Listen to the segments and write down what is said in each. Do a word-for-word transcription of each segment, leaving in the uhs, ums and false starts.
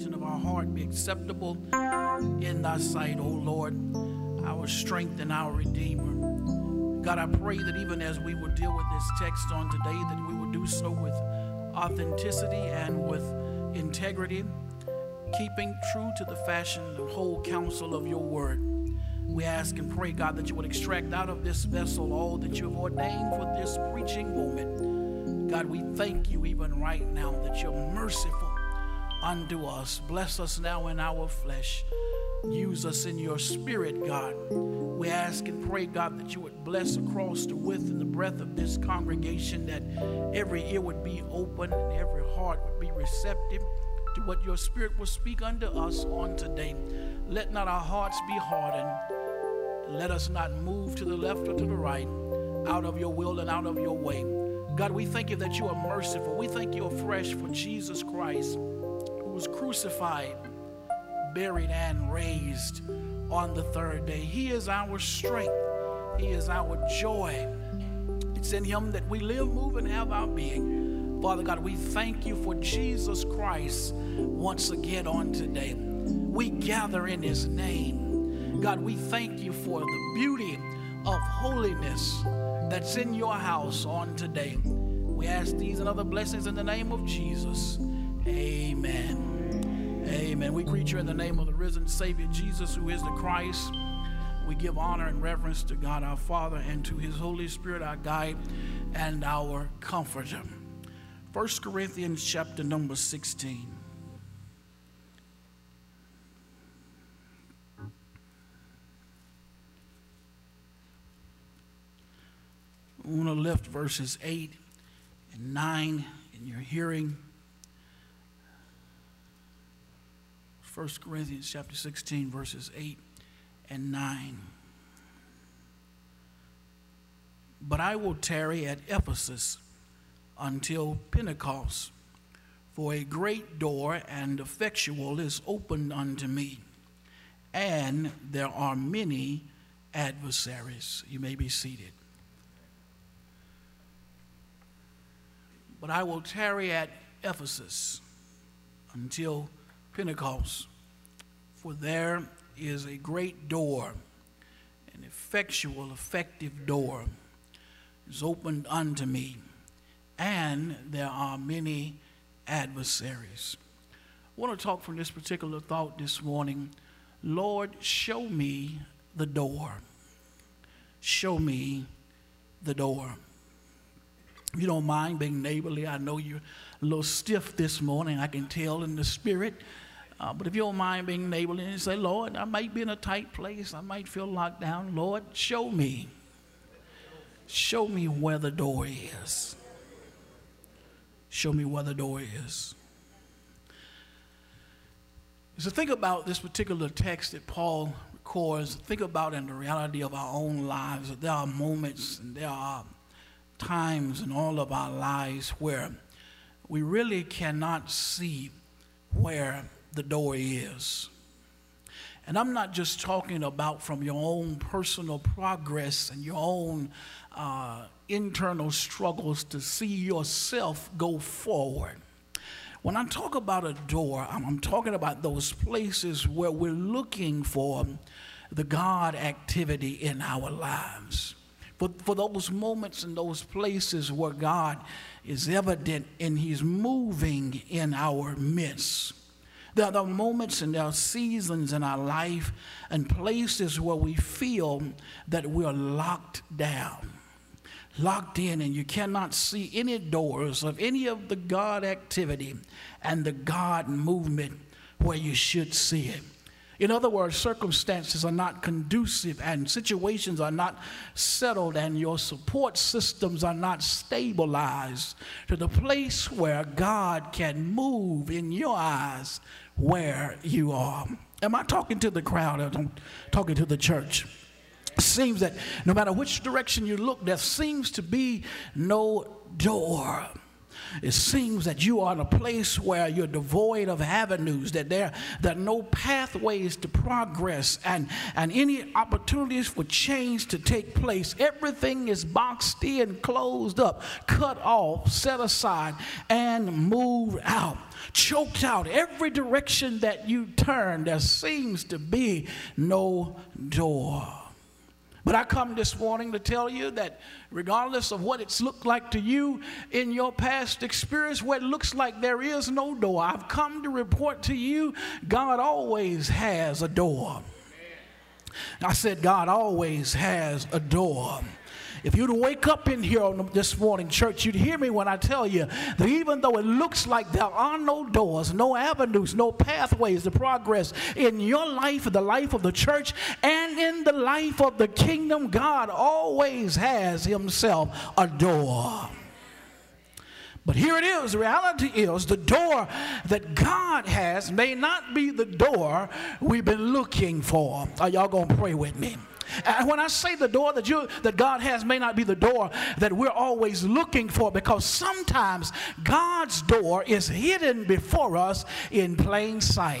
meditation of our heart be acceptable in thy sight, O Lord, our strength and our Redeemer. God, I pray that even as we will deal with this text on today, that we will do so with authenticity and with integrity, keeping true to the fashion, the whole counsel of your word. We ask and pray, God, that you would extract out of this vessel all that you have ordained for this preaching moment. God, we thank you even right now that you're merciful unto us. Bless us now in our flesh. Use us in your spirit, God. We ask and pray, God, that you would bless across the width and the breadth of this congregation, that every ear would be open and every heart would be receptive to what your spirit will speak unto us on today. Let not our hearts be hardened. Let us not move to the left or to the right, out of your will and out of your way. God, we thank you that you are merciful. We thank you afresh for Jesus Christ, who was crucified, buried, and raised on the third day. He is our strength. He is our joy. It's in him that we live, move, and have our being. Father God, we thank you for Jesus Christ once again on today. We gather in his name. God, we thank you for the beauty of holiness that's in your house on today. We ask these and other blessings in the name of Jesus. Amen. Amen. We greet you in the name of the risen Savior, Jesus, who is the Christ. We give honor and reverence to God our Father and to his Holy Spirit, our guide and our comforter. First Corinthians chapter number sixteen. I want to lift verses eight and nine in your hearing. First Corinthians chapter sixteen, verses eight and nine. But I will tarry at Ephesus until Pentecost, for a great door and effectual is opened unto me, and there are many adversaries. You may be seated. But I will tarry at Ephesus until Pentecost, for there is a great door, an effectual, effective door is opened unto me, and there are many adversaries. I want to talk from this particular thought this morning. Lord, show me the door. Show me the door. If you don't mind being neighborly, I know you're a little stiff this morning, I can tell in the spirit. Uh, but if you don't mind being neighborly and say, Lord, I might be in a tight place, I might feel locked down. Lord, show me. Show me where the door is. Show me where the door is. So think about this particular text that Paul records. Think about in the reality of our own lives. That there are moments and there are times in all of our lives where we really cannot see where the door is. And I'm not just talking about from your own personal progress and your own uh, internal struggles to see yourself go forward. When I talk about a door, I'm, I'm talking about those places where we're looking for the God activity in our lives. For, for those moments and those places where God is evident and he's moving in our midst. There are moments and there are seasons in our life and places where we feel that we're locked down, locked in, and you cannot see any doors of any of the God activity and the God movement where you should see it. In other words, circumstances are not conducive and situations are not settled and your support systems are not stabilized to the place where God can move in your eyes where you are. Am I talking to the crowd or am I talking to the church? It seems that no matter which direction you look, there seems to be no door. It seems that you are in a place where you're devoid of avenues, that there, there are no pathways to progress and, and any opportunities for change to take place. Everything is boxed in, closed up, cut off, set aside, and moved out. Choked out. Every direction that you turn, there seems to be no door. But I come this morning to tell you that regardless of what it's looked like to you in your past experience, where it looks like there is no door, I've come to report to you God always has a door. I said God always has a door. If you'd wake up in here on this morning, church, you'd hear me when I tell you that even though it looks like there are no doors, no avenues, no pathways to progress in your life, in the life of the church, and in the life of the kingdom, God always has himself a door. But here it is. The reality is the door that God has may not be the door we've been looking for. Are y'all going to pray with me? And when I say the door that you that God has may not be the door that we're always looking for, because sometimes God's door is hidden before us in plain sight.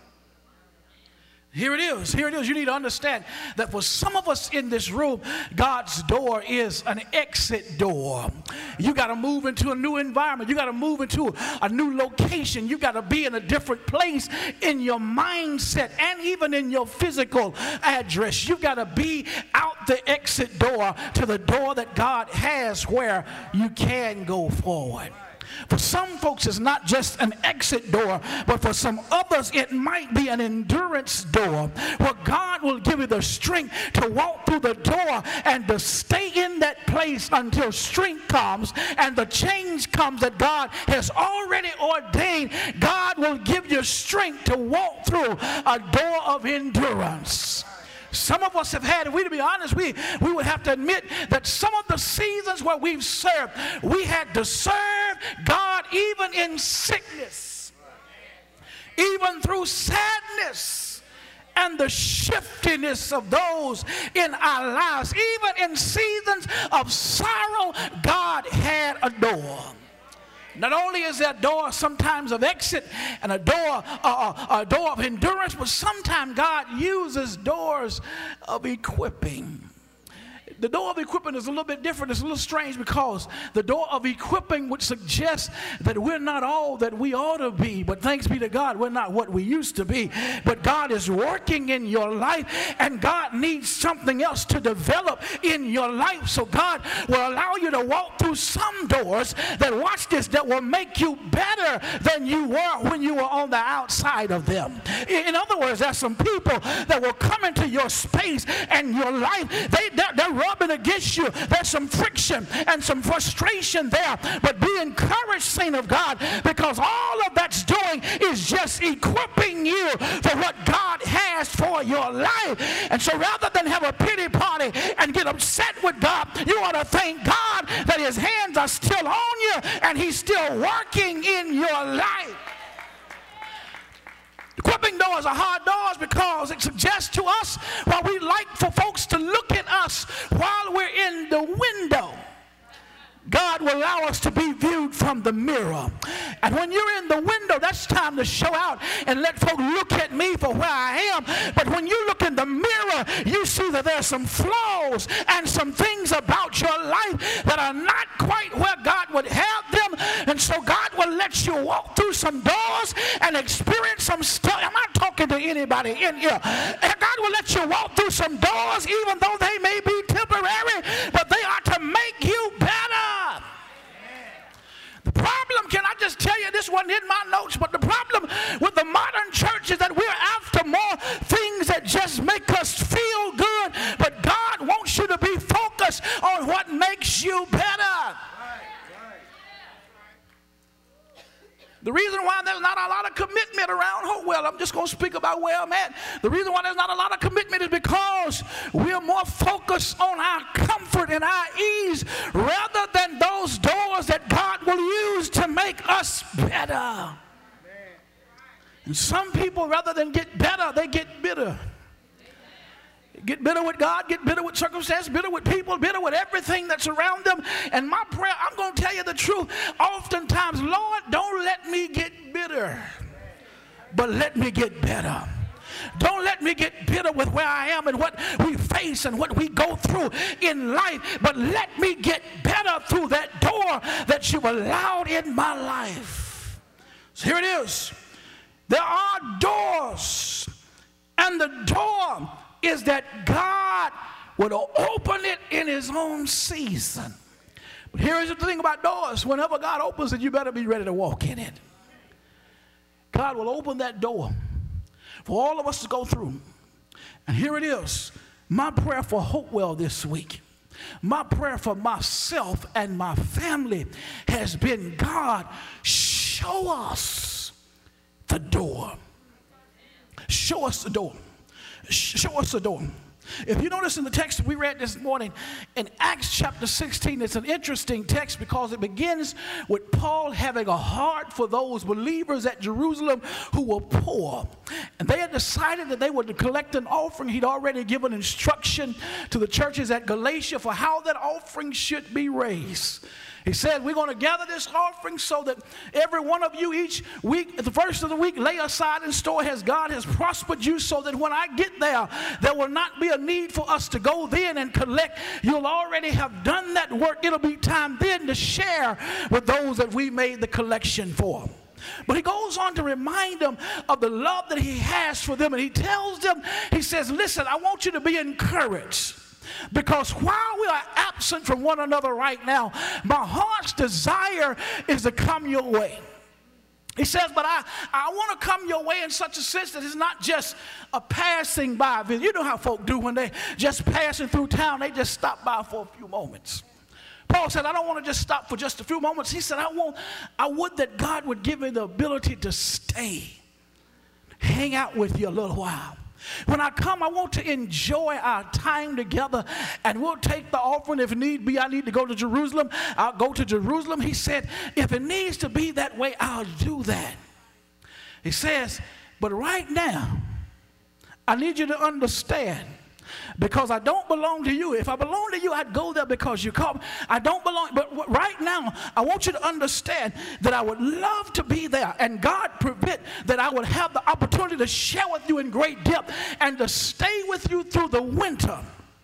Here it is. Here it is. You need to understand that for some of us in this room, God's door is an exit door. You got to move into a new environment. You got to move into a new location. You got to be in a different place in your mindset and even in your physical address. You got to be out the exit door to the door that God has where you can go forward. For some folks, it's not just an exit door, but for some others, it might be an endurance door where God will give you the strength to walk through the door and to stay in that place until strength comes and the change comes that God has already ordained. God will give you strength to walk through a door of endurance. Some of us have had, if we to be honest, we, we would have to admit that some of the seasons where we've served, we had to serve God even in sickness, even through sadness and the shiftiness of those in our lives. Even in seasons of sorrow, God had a door. Not only is there a door sometimes of exit and a door, uh, a door of endurance, but sometimes God uses doors of equipping. The door of equipping is a little bit different. It's a little strange because the door of equipping would suggest that we're not all that we ought to be. But thanks be to God, we're not what we used to be. But God is working in your life, and God needs something else to develop in your life. So God will allow you to walk through some doors that, watch this, that will make you better than you were when you were on the outside of them. In other words, there's some people that will come into your space and your life. They, they're, they're rubbing against you. There's some friction and some frustration there. But be encouraged, saint of God, because all of that's doing is just equipping you for what God has for your life. And so rather than have a pity party and get upset with God, you ought to thank God that his hands are still on you and he's still working in your life. Equipping doors are hard doors because it suggests to us, while we like for folks to look at us while we're in the window, God will allow us to be viewed from the mirror. And when you're in the window, that's time to show out and let folks look at me for where I am. But when you look in the mirror, you see that there's some flaws and some things about your life that are not quite where God would have them. And so God will let you walk through some doors and experience some stuff. I'm not talking to anybody in here. And God will let you walk through some doors even though they may be temporary, but they are to make you better. The problem, can I just tell you, this wasn't in my notes, but the problem with the modern church is that we're after more things that just make us feel good, but God wants you to be focused on what makes you better. The reason why there's not a lot of commitment around Hopewell, I'm just going to speak about where I'm at. The reason why there's not a lot of commitment is because we're more focused on our comfort and our ease rather than those doors that God will use to make us better. And some people, rather than get better, they get bitter. get bitter with God, get bitter with circumstances, bitter with people, bitter with everything that's around them. And my prayer, I'm going to tell you the truth, oftentimes, Lord, don't let me get bitter, but let me get better. Don't let me get bitter with where I am and what we face and what we go through in life, but let me get better through that door that you allowed in my life. So here it is. There are doors, and the door is that God would open it in his own season. But here is the thing about doors. Whenever God opens it, you better be ready to walk in it. God will open that door for all of us to go through. And here it is. My prayer for Hopewell this week, my prayer for myself and my family has been, God, show us the door. Show us the door. Show us the door. If you notice in the text we read this morning in Acts chapter sixteen, it's an interesting text because it begins with Paul having a heart for those believers at Jerusalem who were poor. And they had decided that they would collect an offering. He'd already given instruction to the churches at Galatia for how that offering should be raised. He said, we're going to gather this offering so that every one of you each week, at the first of the week, lay aside and store as God has prospered you, so that when I get there, there will not be a need for us to go then and collect. You'll already have done that work. It'll be time then to share with those that we made the collection for. But he goes on to remind them of the love that he has for them. And he tells them, he says, listen, I want you to be encouraged. Because while we are absent from one another right now, my heart's desire is to come your way. He says, but I, I want to come your way in such a sense that it's not just a passing by visit. You know how folk do when they just passing through town, they just stop by for a few moments. Paul said, I don't want to just stop for just a few moments. He said, I want, I would that God would give me the ability to stay, hang out with you a little while. When I come, I want to enjoy our time together, and we'll take the offering. If need be, I need to go to Jerusalem, I'll go to Jerusalem. He said, if it needs to be that way, I'll do that. He says, but right now, I need you to understand, because I don't belong to you. If I belong to you, I'd go there because you called me. I don't belong. But right now, I want you to understand that I would love to be there. And God permit that I would have the opportunity to share with you in great depth and to stay with you through the winter.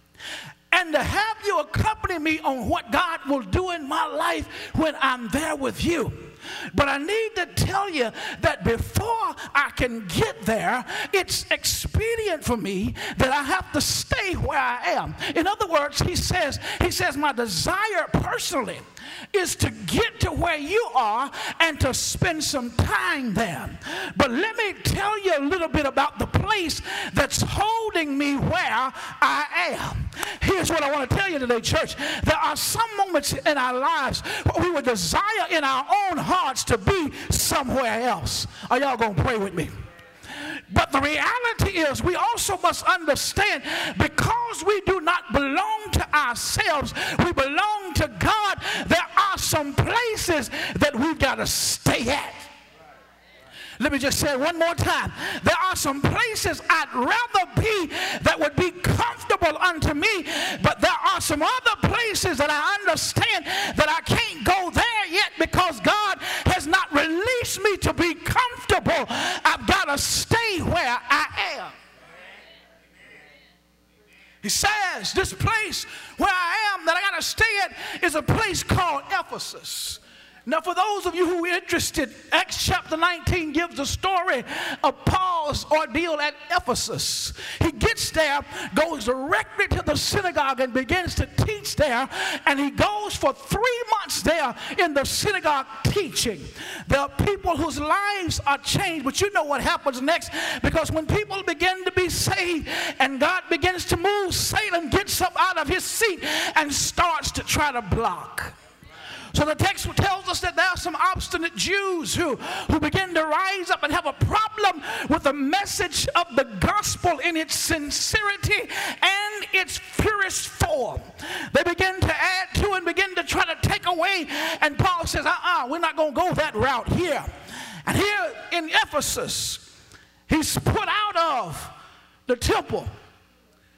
And to have you accompany me on what God will do in my life when I'm there with you. But I need to tell you that before I can get there, it's expedient for me that I have to stay where I am. In other words, he says, he says, my desire personally is to get to where you are and to spend some time there. But let me tell you a little bit about the place that's holding me where I am. Here's what I want to tell you today, church. There are some moments in our lives where we would desire in our own hearts to be somewhere else. Are y'all going to pray with me? But the reality is we also must understand, because we do not belong to ourselves, we belong to God. There are some places that we've got to stay at. Let me just say it one more time. There are some places I'd rather be that would be comfortable unto me, but there are some other places that I understand that I can't go there yet because God has not released me to be comfortable. I've got to stay where I am. He says this place where I am that I got to stay at is a place called Ephesus. Now, for those of you who are interested, Acts chapter nineteen gives the story of Paul's ordeal at Ephesus. He gets there, goes directly to the synagogue and begins to teach there, and he goes for three months there in the synagogue teaching. There are people whose lives are changed, but you know what happens next, because when people begin to be saved and God begins to move, Satan gets up out of his seat and starts to try to block. So the text tells us that there are some obstinate Jews who, who begin to rise up and have a problem with the message of the gospel in its sincerity and its purest form. They begin to add to and begin to try to take away. And Paul says, uh-uh, we're not going to go that route here. And here in Ephesus, he's put out of the temple.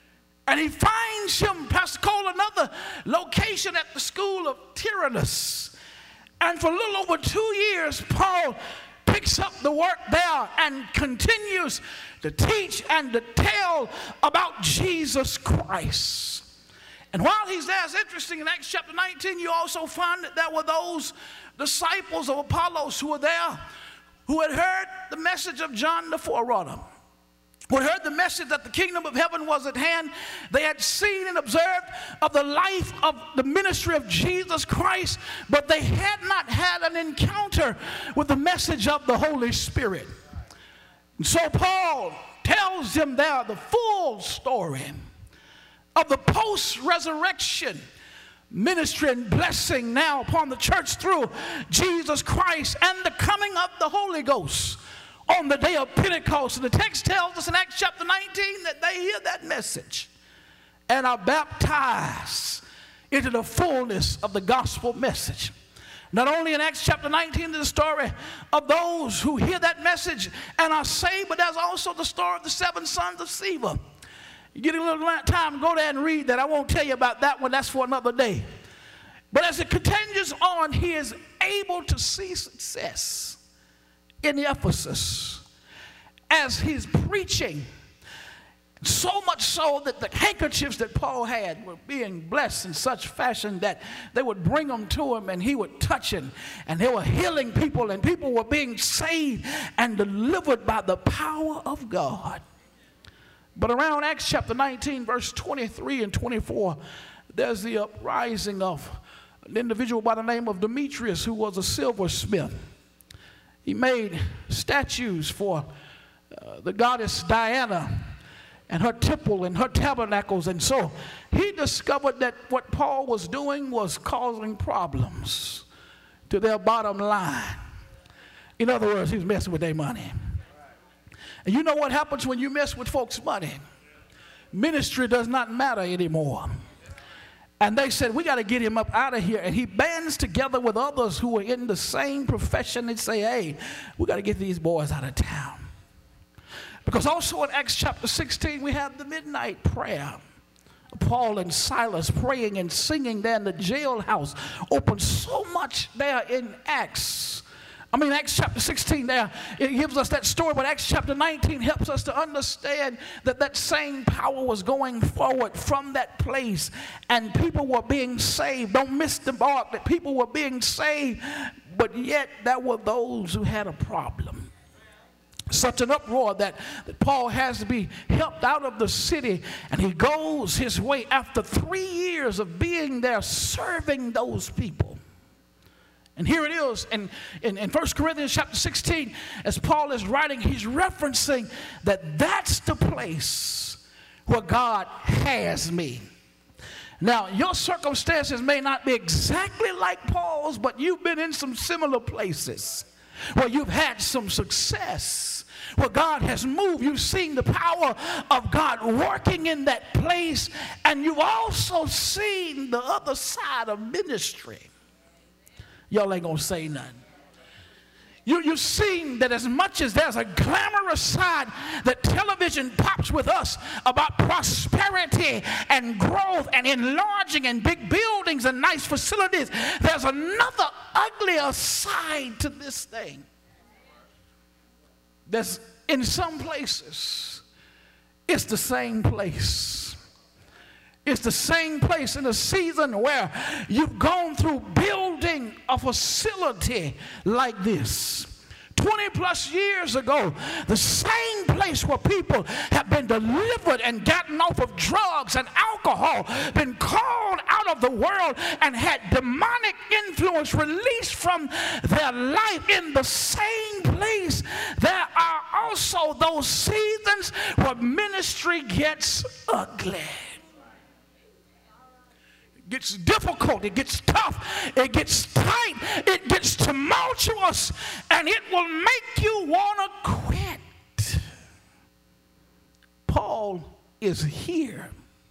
And he finds him, Pastor Cole, another location at the school of Tyrannus. And for a little over two years, Paul picks up the work there and continues to teach and to tell about Jesus Christ. And while he's there, it's interesting, in Acts chapter nineteen, you also find that there were those disciples of Apollos who were there, who had heard the message of John the Forerunner, who had heard the message that the kingdom of heaven was at hand. They had seen and observed of the life of the ministry of Jesus Christ, but they had not had an encounter with the message of the Holy Spirit. And so Paul tells them there the full story of the post-resurrection ministry and blessing now upon the church through Jesus Christ and the coming of the Holy Ghost on the day of Pentecost. And the text tells us in Acts chapter nineteen that they hear that message and are baptized into the fullness of the gospel message. Not only in Acts chapter nineteen is the story of those who hear that message and are saved, but there's also the story of the seven sons of Sceva. You get a little time, go there and read that. I won't tell you about that one. That's for another day. But as it continues on, he is able to see success in Ephesus as he's preaching. So much so that the handkerchiefs that Paul had were being blessed in such fashion that they would bring them to him and he would touch them. And they were healing people, and people were being saved and delivered by the power of God. But around Acts chapter nineteen, verse twenty-three and twenty-four, there's the uprising of an individual by the name of Demetrius, who was a silversmith. He made statues for uh, the goddess Diana and her temple and her tabernacles. And so he discovered that what Paul was doing was causing problems to their bottom line. In other words, he was messing with their money. And you know what happens when you mess with folks' money? Ministry does not matter anymore. And they said, we got to get him up out of here. And he bands together with others who were in the same profession and say, hey, we got to get these boys out of town. Because also in Acts chapter sixteen, we have the midnight prayer. Paul and Silas praying and singing there in the jailhouse. Opened so much there in Acts. I mean, Acts chapter sixteen there, it gives us that story, but Acts chapter nineteen helps us to understand that that same power was going forward from that place, and people were being saved. Don't miss the mark that people were being saved, but yet there were those who had a problem. Such an uproar that, that Paul has to be helped out of the city, and he goes his way after three years of being there serving those people. And here it is in, in, in First Corinthians chapter sixteen, as Paul is writing, he's referencing that that's the place where God has me. Now, your circumstances may not be exactly like Paul's, but you've been in some similar places where you've had some success, where God has moved. You've seen the power of God working in that place, and you've also seen the other side of ministry. Y'all ain't gonna say nothing. You, you've seen that as much as there's a glamorous side that television pops with us about prosperity and growth and enlarging and big buildings and nice facilities, there's another uglier side to this thing. There's, in some places, it's the same place. It's the same place in a season where you've gone through building a facility like this. twenty plus years ago, the same place where people have been delivered and gotten off of drugs and alcohol, been called out of the world and had demonic influence released from their life. In the same place, there are also those seasons where ministry gets ugly. It gets difficult, it gets tough, it gets tight, it gets tumultuous, and it will make you want to quit. Paul is here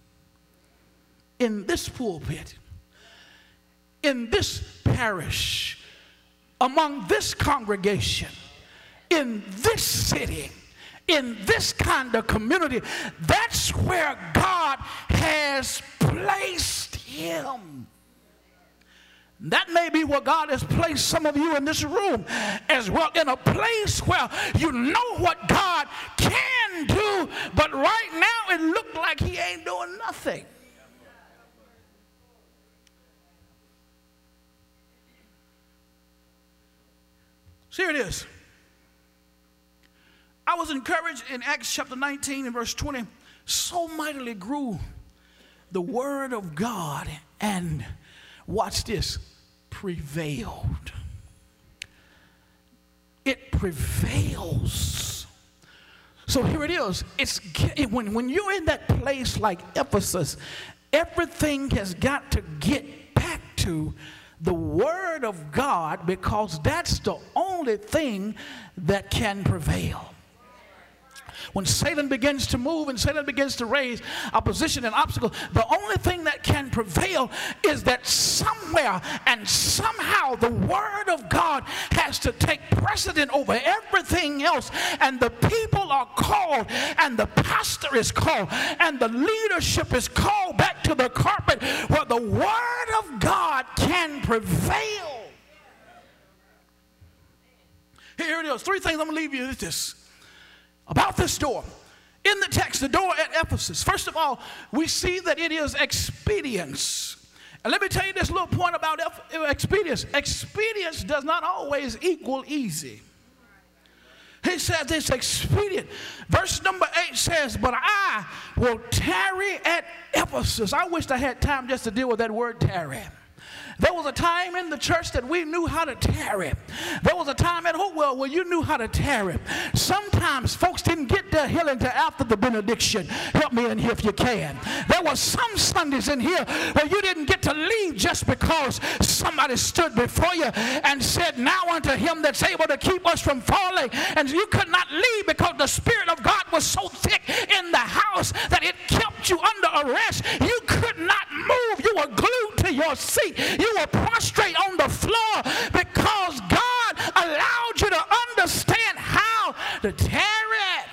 in this pulpit, in this parish, among this congregation, in this city, in this kind of community. That's where God has placed him. That may be where God has placed some of you in this room as well, in a place where you know what God can do, but right now it looked like he ain't doing nothing. So here it is. I was encouraged in Acts chapter nineteen and verse twenty. So mightily grew the word of God and, watch this, prevailed. It prevails. So here it is. It's when, when you're in that place like Ephesus, everything has got to get back to the word of God, because that's the only thing that can prevail. When Satan begins to move and Satan begins to raise opposition and obstacles, the only thing that can prevail is that somewhere and somehow the word of God has to take precedent over everything else, and the people are called, and the pastor is called, and the leadership is called back to the carpet where the word of God can prevail. Here it is. Three things I'm going to leave you with this. About this door. In the text, the door at Ephesus. First of all, we see that it is expedience. And let me tell you this little point about expedience. Expedience does not always equal easy. He says it's expedient. Verse number eight says, but I will tarry at Ephesus. I wish I had time just to deal with that word tarry. There was a time in the church that we knew how to tarry. There was a time at Hopewell where you knew how to tarry. Sometimes folks didn't get their healing until after the benediction. Help me in here if you can. There were some Sundays in here where you didn't get to leave just because somebody stood before you and said, now unto him that's able to keep us from falling. And you could not leave because the Spirit of God was so thick in the house that it kept you under arrest. You could not move. You were glued to your seat. You were prostrate on the floor because God allowed you to understand how to tarry.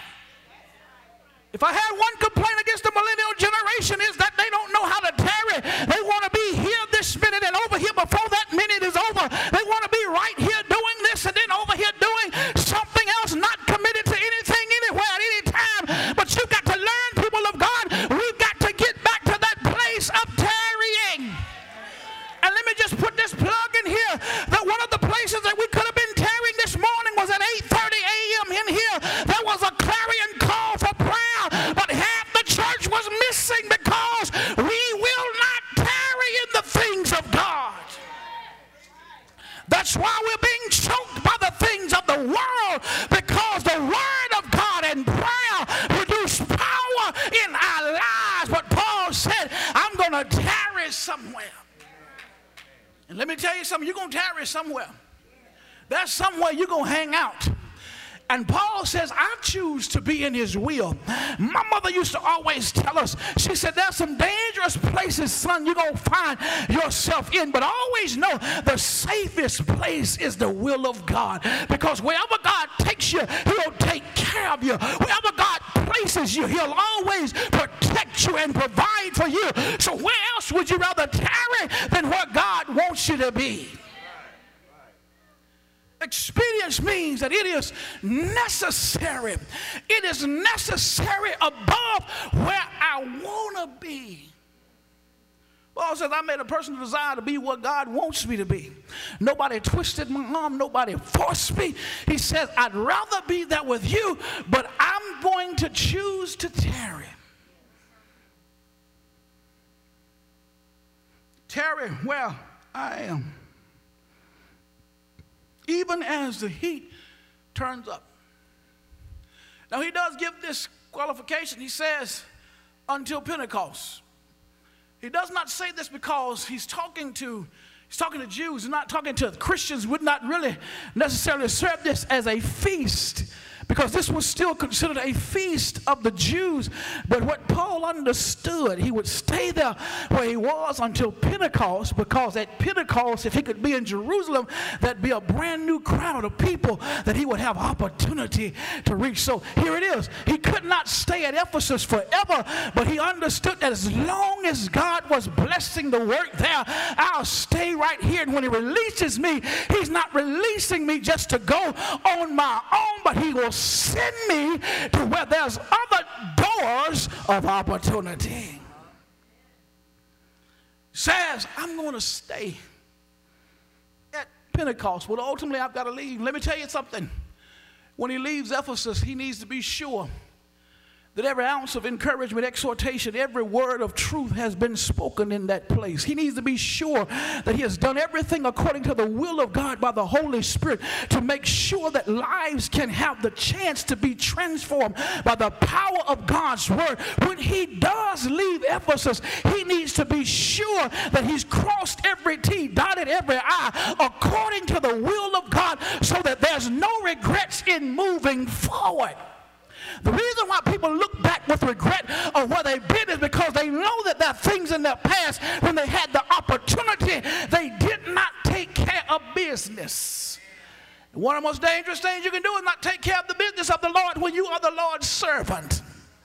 If I had one complaint against the millennial generation, is that they don't know how to tarry. They want to be here this minute and over here before that minute is over. They want to be right here doing this and then over here doing something else, not committed to anything anywhere at any time. But you've got to learn, people of God, we've got to get back to that place of tarrying. And let me just put this plug in here, that one of the places that we could have been tarrying this morning was at eight thirty a.m. in here. There was a clarion call for prayer, but half the church was missing because we will not tarry in the things of God. That's why we're being choked by the things of the world, because the word of God and prayer produce power in our lives. But Paul said, I'm going to tarry somewhere. And let me tell you something, you're going to tarry somewhere. There's somewhere you're going to hang out. And Paul says, I choose to be in his will. My mother used to always tell us, she said, there's some dangerous places, son, you're going to find yourself in. But always know the safest place is the will of God. Because wherever God takes you, he'll take care of you. Wherever God places you, he'll always protect you and provide for you. So where else would you rather tarry than where God wants you to be? Expedience means that it is necessary. It is necessary above where I want to be. Paul says, I made a personal desire to be what God wants me to be. Nobody twisted my arm. Nobody forced me. He says, I'd rather be there with you, but I'm going to choose to tarry. Tarry where I am. Even as the heat turns up. Now he does give this qualification. He says, until Pentecost. He does not say this because he's talking to he's talking to Jews. He's not talking to Christians. Would not really necessarily serve this as a feast, because this was still considered a feast of the Jews. But what Paul understood, he would stay there where he was until Pentecost, because at Pentecost, if he could be in Jerusalem, that'd be a brand new crowd of people that he would have opportunity to reach. So here it is. He could not stay at Ephesus forever, but he understood that as long as God was blessing the work there, I'll stay right here. And when he releases me, he's not releasing me just to go on my own, but he will send me to where there's other doors of opportunity. Says, I'm going to stay at Pentecost. Well, ultimately, I've got to leave. Let me tell you something. When he leaves Ephesus, he needs to be sure that every ounce of encouragement, exhortation, every word of truth has been spoken in that place. He needs to be sure that he has done everything according to the will of God by the Holy Spirit to make sure that lives can have the chance to be transformed by the power of God's word. When he does leave Ephesus, he needs to be sure that he's crossed every T, dotted every I, according to the will of God, so that there's no regrets in moving forward. The reason why people look back with regret of where they've been is because they know that there are things in their past when they had the opportunity, they did not take care of business. One of the most dangerous things you can do is not take care of the business of the Lord when you are the Lord's servant.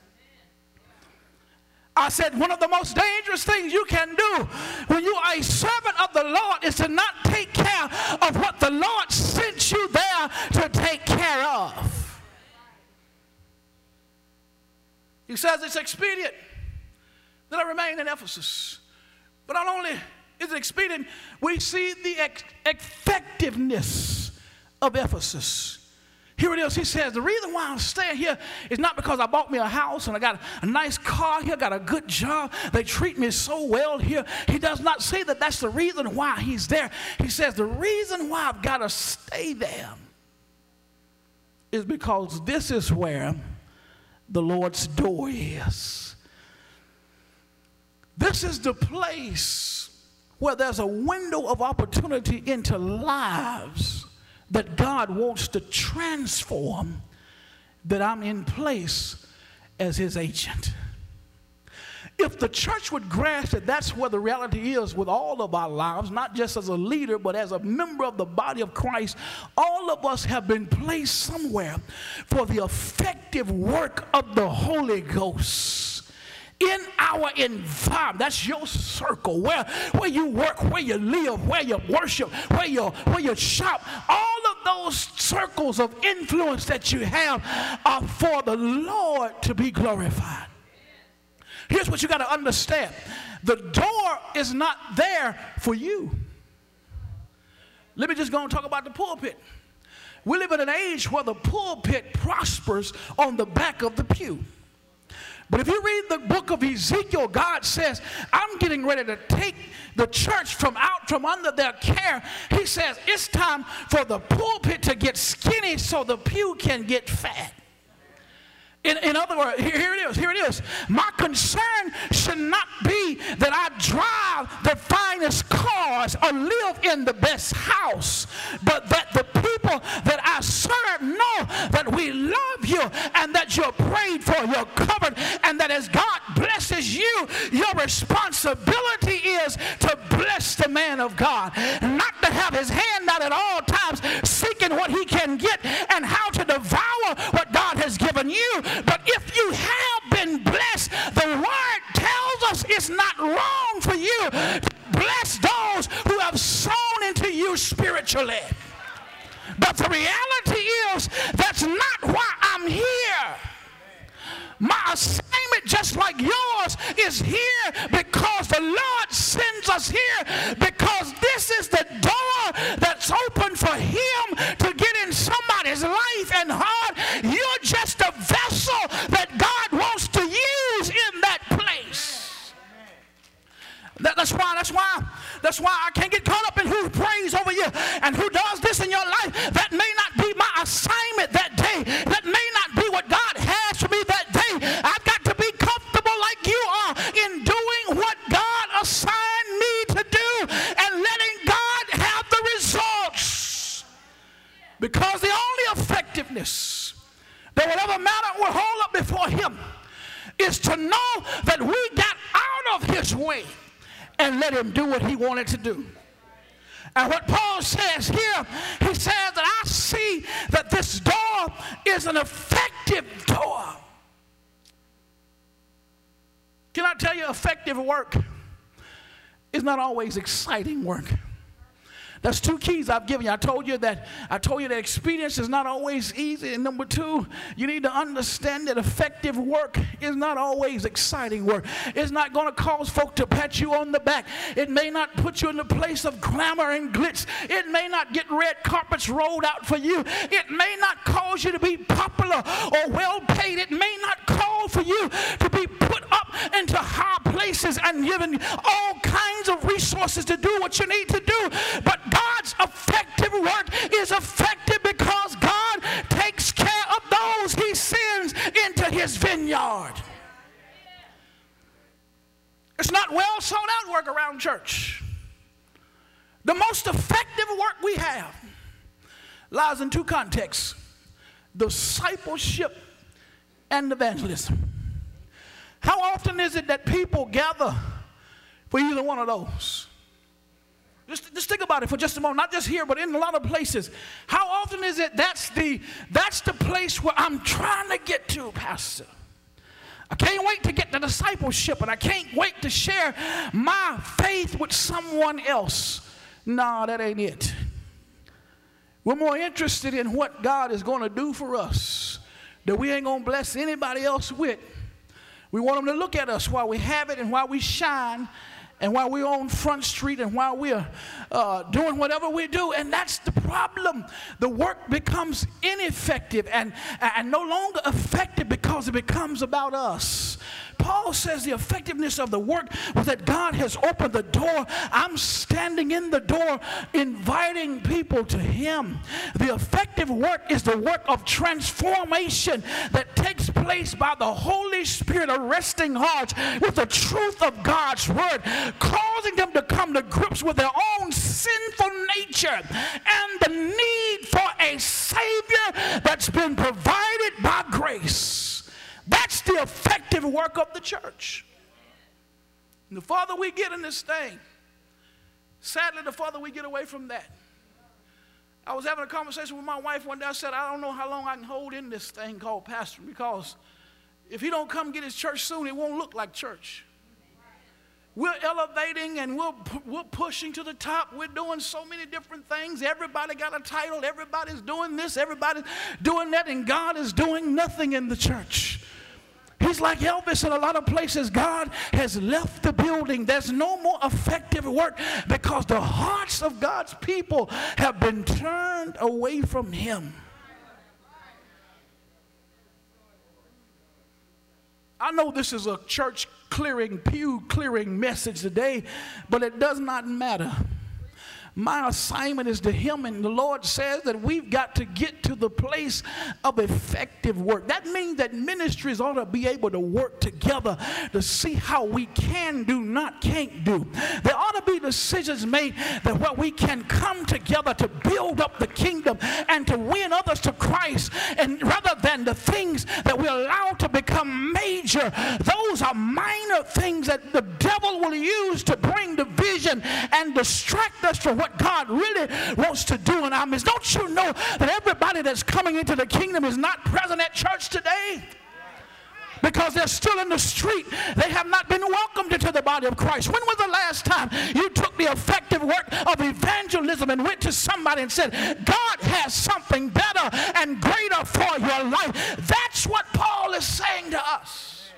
I said one of the most dangerous things you can do when you are a servant of the Lord is to not take care of what the Lord sent you there to take care of. He says it's expedient that I remain in Ephesus. But not only is it expedient, we see the ex- effectiveness of Ephesus. Here it is. He says, the reason why I'm staying here is not because I bought me a house and I got a nice car here, got a good job. They treat me so well here. He does not say that that's the reason why he's there. He says the reason why I've got to stay there is because this is where the Lord's door is. This is the place where there's a window of opportunity into lives that God wants to transform, that I'm in place as his agent. If the church would grasp that that's where the reality is with all of our lives, not just as a leader, but as a member of the body of Christ, all of us have been placed somewhere for the effective work of the Holy Ghost. In our environment, that's your circle, where, where you work, where you live, where you worship, where you, where you shop. All of those circles of influence that you have are for the Lord to be glorified. Here's what you got to understand. The door is not there for you. Let me just go and talk about the pulpit. We live in an age where the pulpit prospers on the back of the pew. But if you read the book of Ezekiel, God says, I'm getting ready to take the church from out from under their care. He says, it's time for the pulpit to get skinny so the pew can get fat. In, in other words, here, here it is, here it is. My concern should not be that I drive the finest cars or live in the best house, but that the people that I serve know that we love you and that you're prayed for, you're covered, and that as God blesses you, your responsibility is to bless the man of God, not to have his hand out at all times seeking what he can get and how to devour what God has given you. But if you have been blessed, the word tells us it's not wrong for you to bless those who have sown into you spiritually. But the reality is that's not why I'm here. My assignment, just like yours, is here because the Lord sends us here, because this is the door that's open for him to get in somebody's life and heart. You're just a vessel that God wants to use in that place. That, that's why, that's why, that's why I can't get caught up in who prays over you and who does this in your life. That may not be my assignment that day. That may not be what God has for me that day. I've got to be comfortable like you are in doing what God assigned me to do and letting God have the results. Because the only effectiveness that whatever matter will hold up before him is to know that we got out of his way and let him do what he wanted to do. And what Paul says here, he says that I see that this door is an effective door. Can I tell you, effective work is not always exciting work. That's two keys I've given you. I told you that I told you that experience is not always easy. And number two, you need to understand that effective work is not always exciting work. It's not going to cause folk to pat you on the back. It may not put you in the place of glamour and glitz. It may not get red carpets rolled out for you. It may not cause you to be popular or well paid. It may not call for you to be put up into high places and given all kinds of resources to do what you need to do. But God's effective work is effective because God takes care of those he sends into his vineyard. It's not well sought out work around church. The most effective work we have lies in two contexts: discipleship and evangelism. How often is it that people gather for either one of those? Just, just think about it for just a moment, not just here, but in a lot of places. How often is it that's the, that's the place where I'm trying to get to, Pastor? I can't wait to get to discipleship, and I can't wait to share my faith with someone else. No, that ain't it. We're more interested in what God is going to do for us that we ain't going to bless anybody else with. We want them to look at us while we have it and while we shine, and while we're on Front Street, and while we're uh, doing whatever we do. And that's the problem. The work becomes ineffective and, and no longer effective because it becomes about us. Paul says the effectiveness of the work was that God has opened the door. I'm standing in the door inviting people to him. The effective work is the work of transformation that takes place by the Holy Spirit arresting hearts with the truth of God's word, causing them to come to grips with their own sinful nature and the need for a Savior that's been provided by grace. That's the effective work of the church. And the farther we get in this thing, sadly, the farther we get away from that. I was having a conversation with my wife one day. I said, I don't know how long I can hold in this thing called pastor, because if he don't come get his church soon, it won't look like church. We're elevating and we're, we're pushing to the top. We're doing so many different things. Everybody got a title. Everybody's doing this. Everybody's doing that. And God is doing nothing in the church. He's like Elvis in a lot of places. God has left the building. There's no more effective work because the hearts of God's people have been turned away from him. I know this is a church clearing, pew clearing message today, but it does not matter. My assignment is to him, and the Lord says that we've got to get to the place of effective work. That means that ministries ought to be able to work together to see how we can do, not can't do. There ought to be decisions made that where we can come together to build up the kingdom and to win others to Christ, and rather than the things that we allow to become major, those are minor things that the devil will use to bring division and distract us from what God really wants to do in our midst. Don't you know that everybody that's coming into the kingdom is not present at church today? Because they're still in the street. They have not been welcomed into the body of Christ. When was the last time you took the effective work of evangelism and went to somebody and said, God has something better and greater for your life? That's what Paul is saying to us.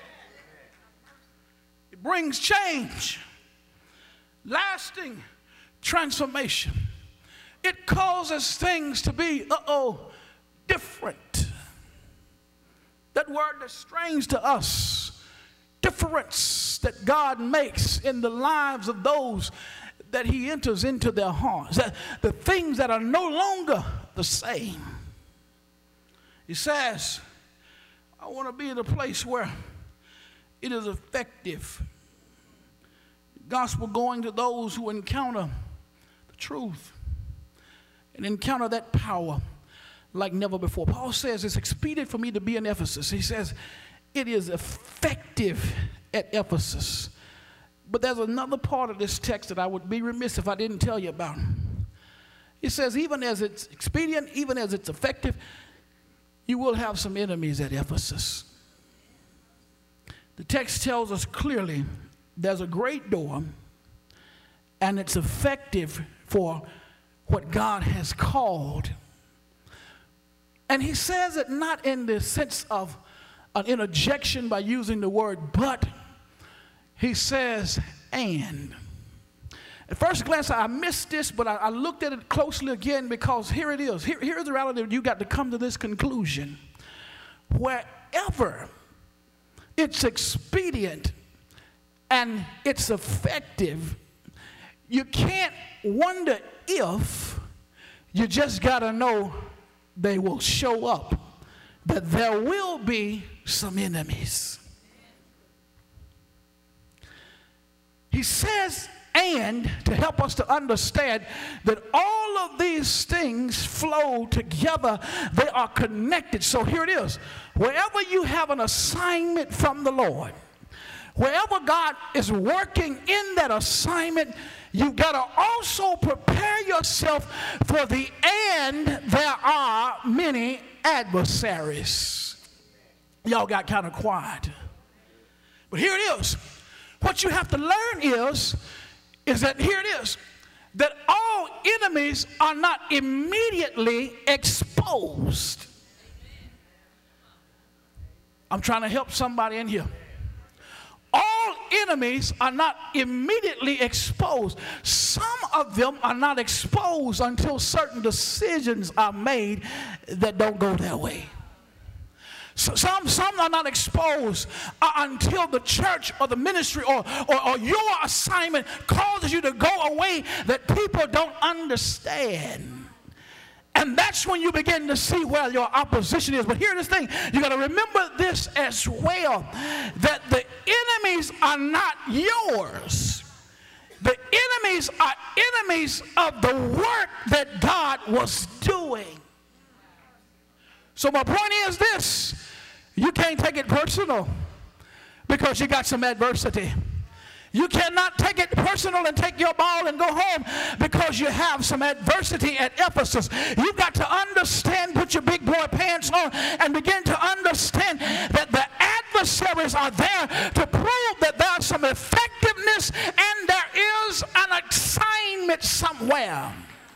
It brings change, lasting transformation. It causes things to be, uh-oh, different. That word that's strange to us, difference that God makes in the lives of those that he enters into their hearts, that the things that are no longer the same. He says, I want to be in a place where it is effective. Gospel going to those who encounter the truth and encounter that power. like never before. Paul says it's expedient for me to be in Ephesus. He says it is effective at Ephesus. But there's another part of this text that I would be remiss if I didn't tell you about. It says even as it's expedient, even as it's effective, you will have some enemies at Ephesus. The text tells us clearly there's a great door, and it's effective for what God has called. And he says it not in the sense of an interjection by using the word but. He says and. At first glance, I missed this, but I, I looked at it closely again because here it is. Here, here's the reality. You got to come to this conclusion. Wherever it's expedient and it's effective, you can't wonder if, you just got to know they will show up, that there will be some enemies. He says, and to help us to understand that all of these things flow together, they are connected. So here it is. Wherever you have an assignment from the Lord, wherever God is working in that assignment, you've got to also prepare yourself for the and there are many adversaries. Y'all got kind of quiet. But here it is. What you have to learn is, is that here it is, that all enemies are not immediately exposed. I'm trying to help somebody in here. All enemies are not immediately exposed. Some of them are not exposed until certain decisions are made that don't go their way. So some, some are not exposed uh, until the church or the ministry or, or, or your assignment causes you to go away that people don't understand. And that's when you begin to see where your opposition is. But here's the thing, you got to remember this as well, that the enemies are not yours. The enemies are enemies of the work that God was doing. So my point is this, you can't take it personal because you got some adversity. You cannot take it personal and take your ball and go home because you have some adversity at Ephesus. You've got to understand, put your big boy pants on and begin to understand that the adversaries are there to prove that there's some effectiveness and there is an assignment somewhere.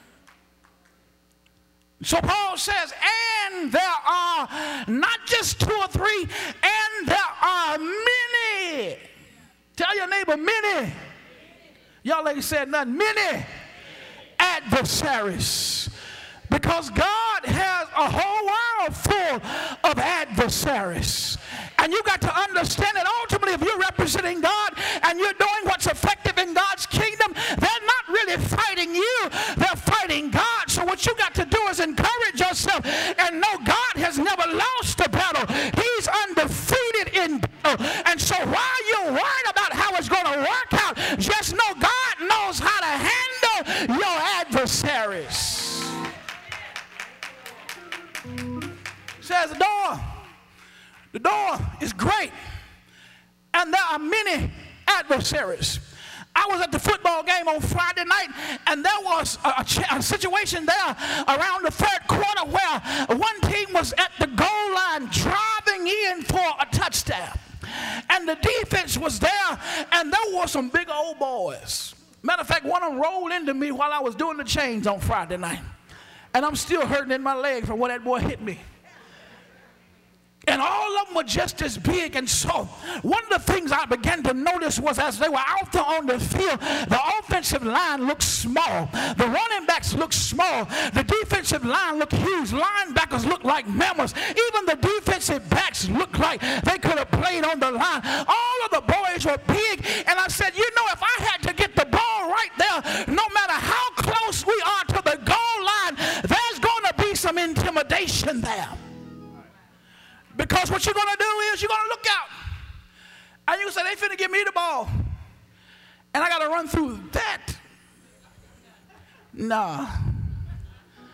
So Paul says, and there are not just two or three, and there are many. Tell your neighbor, many. Y'all ain't said nothing. Many adversaries. Because God has a whole world full of adversaries. And you got to understand that ultimately if you're representing God and you're doing what's effective in God's kingdom, they're not really fighting you, they're fighting God. So what you got to do is encourage yourself and know God has never lost a battle. He's undefeated in battle. And so while you're worried about how it's going to work out, just know God knows how to handle your adversaries. Says the door. The door is great, and there are many adversaries. I was at the football game on Friday night, and there was a, a, ch- a situation there around the third quarter where one team was at the goal line driving in for a touchdown, and the defense was there, and there were some big old boys. Matter of fact, one of them rolled into me while I was doing the chains on Friday night, and I'm still hurting in my leg from where that boy hit me. And all of them were just as big. And so one of the things I began to notice was as they were out there on the field, the offensive line looked small. The running backs looked small. The defensive line looked huge. Linebackers looked like mammoths. Even the defensive backs looked like they could have played on the line. All of the boys were big. And I said, you know, if I had to get the ball right there, no matter how close we are to the goal line, there's going to be some intimidation there. Because what you're going to do is you're going to look out. And you say, they finna give me the ball. And I got to run through that. Nah.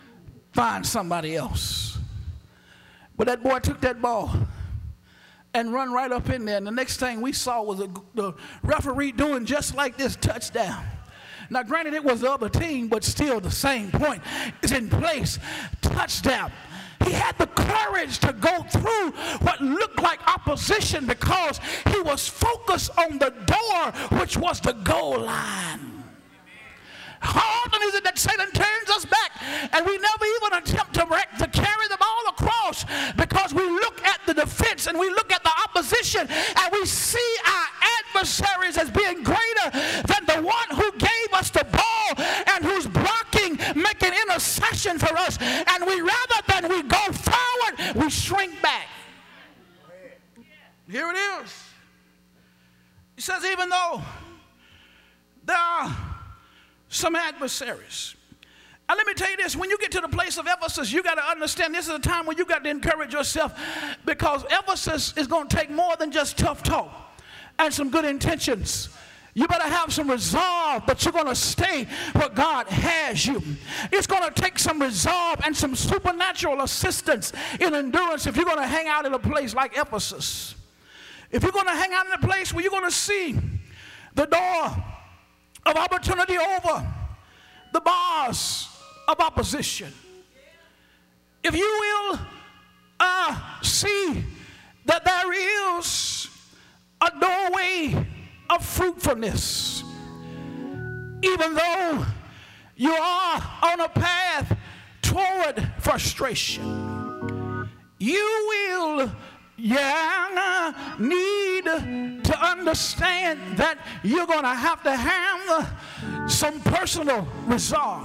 find somebody else. But that boy took that ball and run right up in there. And the next thing we saw was a, the referee doing just like this, touchdown. Now, granted, it was the other team, but still the same point is in place. Touchdown. He had the courage to go through what looked like opposition because he was focused on the door, which was the goal line. How often is it that Satan turns us back and we never even attempt to, wreck, to carry the ball across because we look at the defense and we look at the opposition and we see our adversaries as being greater than the one who gave us the ball and who's blocking, making intercession for us, and we rather than we go forward, we shrink back. Here it is. He says, even though there are some adversaries. And let me tell you this, when you get to the place of Ephesus, you got to understand this is a time when you got to encourage yourself, because Ephesus is going to take more than just tough talk and some good intentions. You better have some resolve, but you're going to stay where God has you. It's going to take some resolve and some supernatural assistance in endurance if you're going to hang out in a place like Ephesus. If you're going to hang out in a place where you're going to see the door of opportunity over the bars of opposition. If you will uh, see that there is a doorway of fruitfulness, even though you are on a path toward frustration, you will yeah, need to understand that you're going to have to have some personal resolve.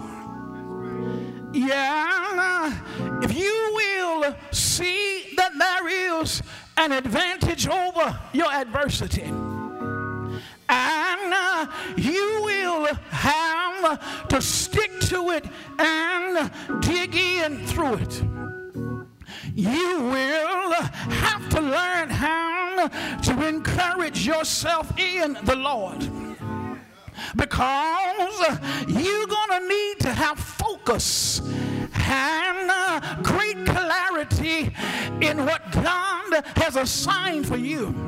Yeah, if you will see that there is an advantage over your adversity, and uh, you will have to stick to it and dig in through it. You will have to learn how to encourage yourself in the Lord, because you're going to need to have focus and uh, great clarity in what God has assigned for you.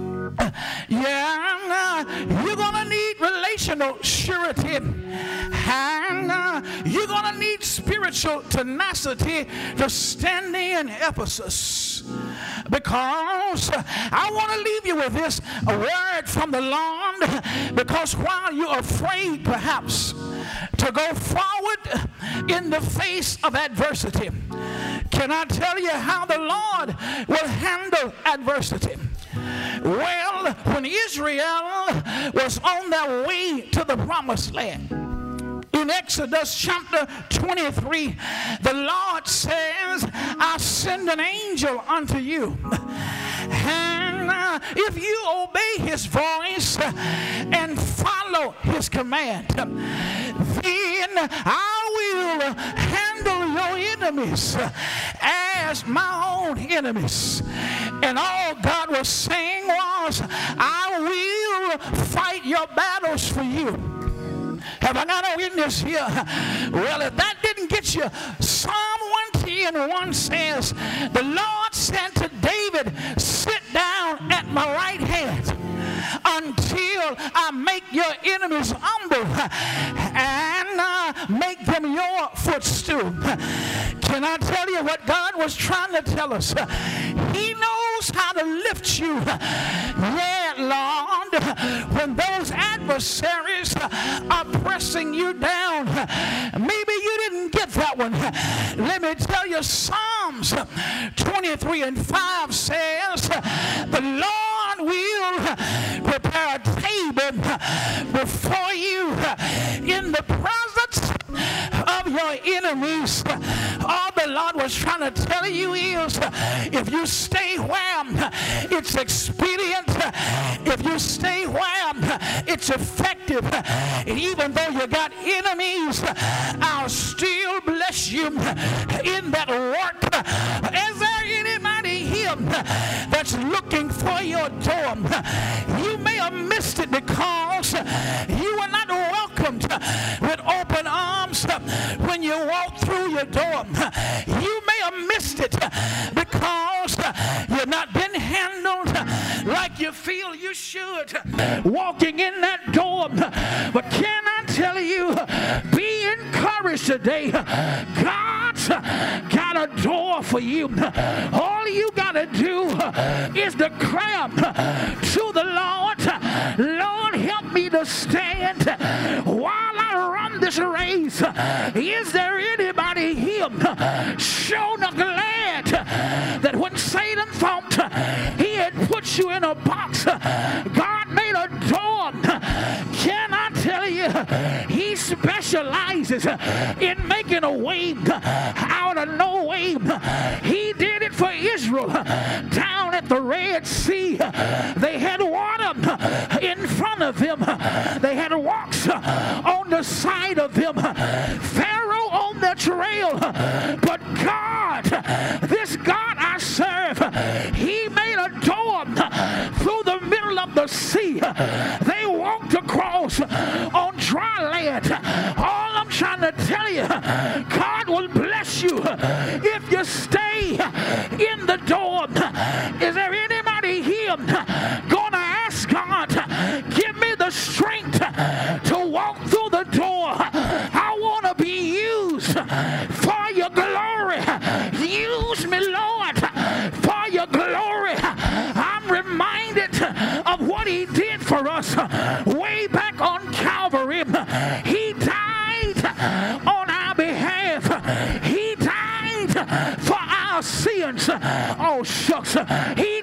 Yeah, uh, you're going to need relational surety, and uh, you're going to need spiritual tenacity to stand in Ephesus. Because uh, I want to leave you with this, a word from the Lord, because while you're afraid perhaps to go forward in the face of adversity, can I tell you how the Lord will handle adversity? Well, when Israel was on their way to the promised land, in Exodus chapter twenty-three, the Lord says, I send an angel unto you. And uh, if you obey his voice and follow his command, then I will handle your enemies as my own enemies. And all God was saying was, I will fight your battles for you. Have I got a witness here? Well, if that didn't get you, Psalm one ten one says, the Lord said to David, sit down at my right hand until I make your enemies humble and uh, make them your footstool. Can I tell you what God was trying to tell us? He knows how to lift you. Yeah, Lord, when those adversaries are pressing you down, maybe you didn't get that one. Let me tell you, Psalms twenty-three and five says, the Lord will prepare a table before you in the presence of your enemies. All the Lord was trying to tell you is, if you stay where it's expedient, if you stay where it's effective, even though you got enemies, I'll still bless you in that work. Is there anybody here that's looking for your door? You may have missed it because you were not welcomed with open arms when you walked through your door. You may have missed it because you've not been handled like you feel you should walking in that door. But can I tell you, be encouraged today. God's got a door for you. All you got to do is declare to the Lord, Lord, help me to stand while I run this race. Is there anybody here sure glad that when Satan thought he had put you in a box, God made a door? Can I tell you, he specializes in making a way out of no way. He did it for Israel down at the Red Sea. They had water in front of them. They had rocks on the side of them. Pharaoh on the trail. But God, this God I serve, he made a door through the middle of the sea. They walked across on dry land. All I'm trying to tell you, God will bless you if you stay in the door. Is there anybody here gonna ask God, give me the strength to walk through the door? I want to be used for your glory. Use me, Lord, for your glory. I'm reminded of what he did for us way back on Calvary. He died on our behalf. He died for our sins. Oh, shucks. He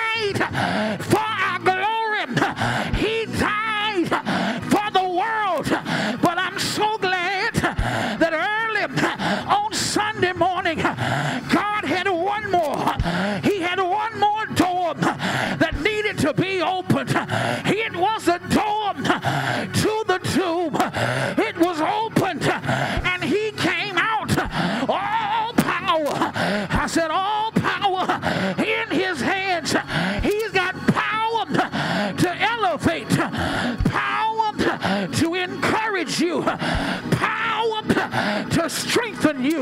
died for our glory. He died for the world. But I'm so glad that early on Sunday morning, God had one more. He had one more door that needed to be opened. It was a door to the tomb. It was opened, and he came out. All power. I said all power in his hands. He's got power to elevate, power to encourage you, power to strengthen you,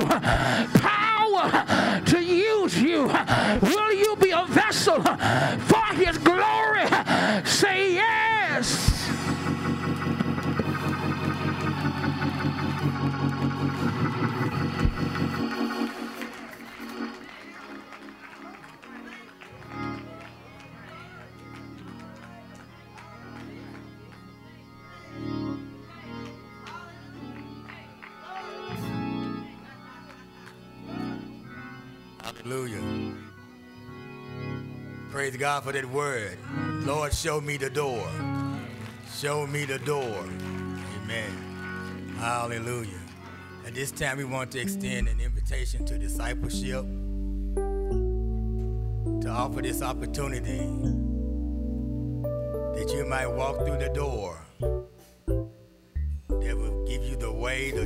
power to use you. Will you be a vessel for his glory? Say yes. Hallelujah. Praise God for that word. Lord, show me the door. Show me the door. Amen. Hallelujah. At this time, we want to extend an invitation to discipleship, to offer this opportunity that you might walk through the door that will give you the way, the